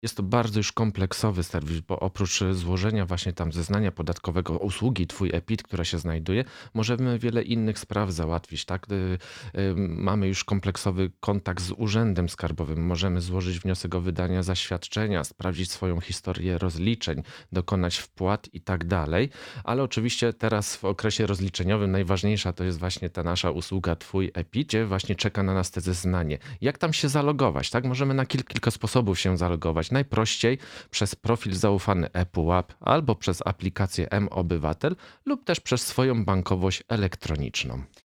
Jest to bardzo już kompleksowy serwis, bo oprócz złożenia właśnie tam zeznania podatkowego, usługi Twój e-PIT, która się znajduje, możemy wiele innych spraw załatwić, tak? Mamy już kompleksowy kontakt z urzędem skarbowym. Możemy złożyć wniosek o wydanie zaświadczenia, sprawdzić swoją historię rozliczeń, dokonać wpłat i tak dalej. Ale oczywiście teraz w okresie rozliczeniowym najważniejsza to jest właśnie ta nasza usługa Twój e-PIT, gdzie właśnie czeka na nas te zeznanie. Jak tam się zalogować, tak? Możemy na kilka sposobów się zalogować. Najprościej przez profil zaufany ePUAP albo przez aplikację mObywatel lub też przez swoją bankowość elektroniczną.